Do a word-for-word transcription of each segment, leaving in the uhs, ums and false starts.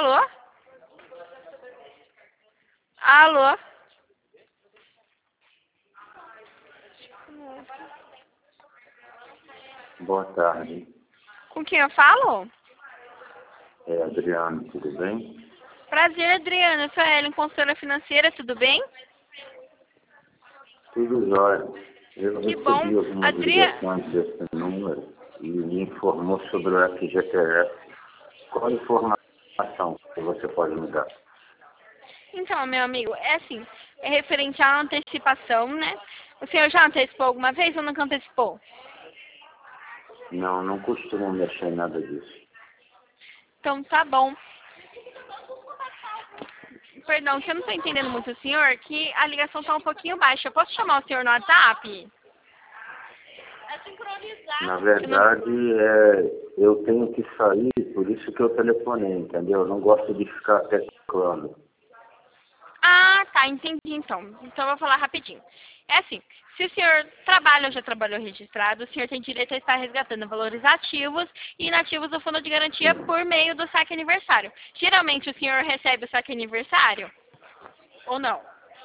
Alô? Alô? Boa tarde. Com quem eu falo? É Adriano, tudo bem? Prazer, Adriana. Eu sou a Ellen, consultora financeira, tudo bem? Tudo jóia. Eu Que bom. recebi algumas Adriana... ligações desse número e me informou sobre o F G T S. Qual a informação que você pode me dar? Então, meu amigo, é assim, é referente à antecipação, né? O senhor já antecipou alguma vez ou nunca antecipou? Não, não costumo mexer em nada disso. Então, tá bom. Perdão, que eu não estou entendendo muito o senhor, que a ligação está um pouquinho baixa. Eu posso chamar o senhor no WhatsApp? Na verdade, é, eu tenho que sair, por isso que eu telefonei, entendeu? Eu não gosto de ficar teclando. Ah, tá, entendi então. Então eu vou falar rapidinho. É assim, se o senhor trabalha ou já trabalhou registrado, o senhor tem direito a estar resgatando valores ativos e inativos do fundo de garantia por meio do saque aniversário. Geralmente o senhor recebe o saque aniversário? Ou não?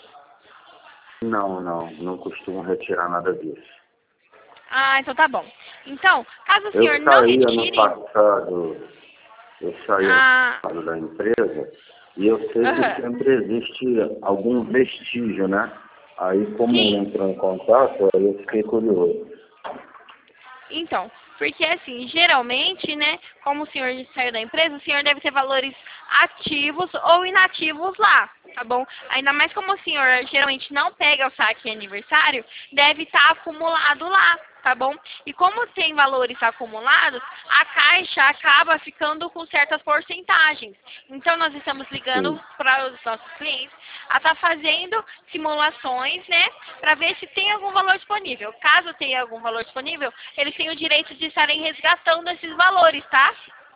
Não, não, não costumo retirar nada disso. Ah, então tá bom. Então, caso o Eu senhor não saí ano retire... passado, eu saí ano Ah, passado da empresa e eu sei que aham. sempre existe algum vestígio, né? Aí como Sim. entrou em contato, aí eu fiquei curioso. Então, porque assim, geralmente, né, como o senhor saiu da empresa, o senhor deve ter valores ativos ou inativos lá, tá bom? Ainda mais como o senhor geralmente não pega o saque aniversário, deve estar acumulado lá, tá bom? E como tem valores acumulados, a Caixa acaba ficando com certas porcentagens. Então, nós estamos ligando Sim, para os nossos clientes a estar fazendo simulações, né, para ver se tem algum valor disponível. Caso tenha algum valor disponível, eles têm o direito de estarem resgatando esses valores, tá?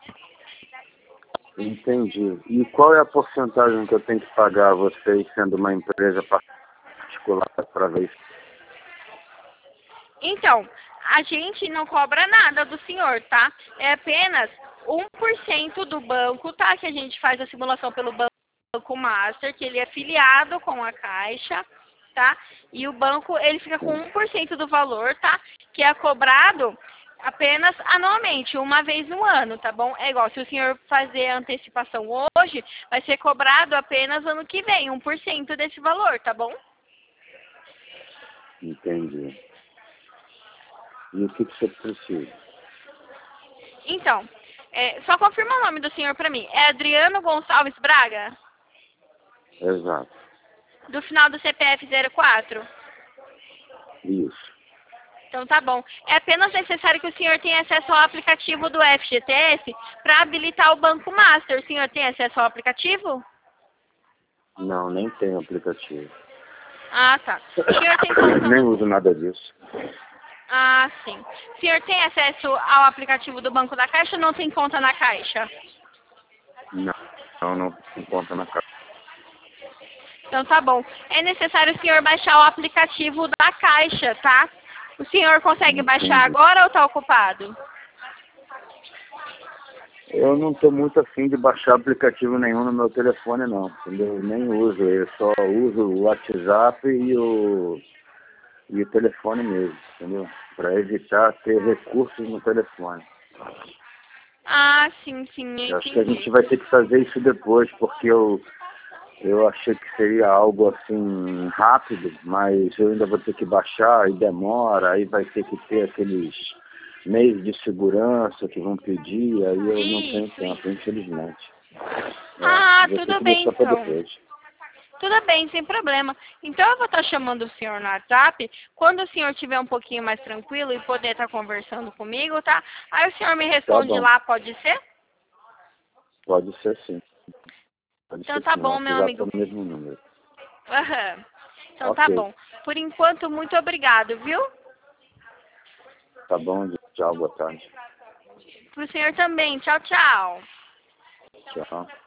entendi. E qual é a porcentagem que eu tenho que pagar a vocês, sendo uma empresa particular, para ver isso? Então, a gente não cobra nada do senhor, tá? É apenas um por cento do banco, tá? Que a gente faz a simulação pelo Banco Master, que ele é filiado com a Caixa, tá? E o banco, ele fica com um por cento do valor, tá? Que é cobrado apenas anualmente, uma vez no ano, tá bom? É igual, se o senhor fazer a antecipação hoje, vai ser cobrado apenas ano que vem, um por cento desse valor, tá bom? Entendi. E o que, que você precisa? Então, é, só confirma o nome do senhor para mim. É Adriano Gonçalves Braga? Exato. Do final do C P F zero quatro? Isso. Então tá bom. É apenas necessário que o senhor tenha acesso ao aplicativo do F G T S para habilitar o Banco Master. O senhor tem acesso ao aplicativo? Não, nem tenho aplicativo. Ah, tá. O senhor tem conta Nem no... uso nada disso. Ah, sim. O senhor tem acesso ao aplicativo do Banco da Caixa ou não tem conta na Caixa? Não, não, não tem conta na casa. Então tá bom. É necessário o senhor baixar o aplicativo da Caixa, tá? O senhor consegue baixar Entendi. agora ou tá ocupado? Eu não estou muito afim de baixar aplicativo nenhum no meu telefone, não. Entendeu? Eu nem uso, eu só uso o WhatsApp e o, e o telefone mesmo, entendeu? Para evitar ter recursos no telefone. Ah, sim, sim, eu Eu acho que a gente entendi. vai ter que fazer isso depois, porque eu, eu achei que seria algo assim rápido, mas eu ainda vou ter que baixar e demora, aí vai ter que ter aqueles meios de segurança que vão pedir, aí eu não tenho Isso, tempo, isso. infelizmente. Ah, É, vou ter tudo que bem deixar para então. depois. Tudo bem, sem problema. Então eu vou estar chamando o senhor no WhatsApp. Quando o senhor estiver um pouquinho mais tranquilo e poder estar conversando comigo, tá? Aí o senhor me Tá responde bom, lá, pode ser? pode ser sim. Pode Então ser tá sim, o bom, meu WhatsApp é amigo. o mesmo número. Aham. Então tá Ok, bom. Por enquanto, muito obrigado, viu? tá bom, tchau, boa tarde. Pro senhor também. Tchau, tchau. Tchau.